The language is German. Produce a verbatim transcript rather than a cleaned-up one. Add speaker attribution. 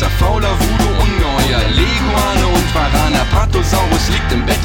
Speaker 1: Fauler Voodoo-Ungeheuer, Leguane und Varana, Patosaurus liegt im Bett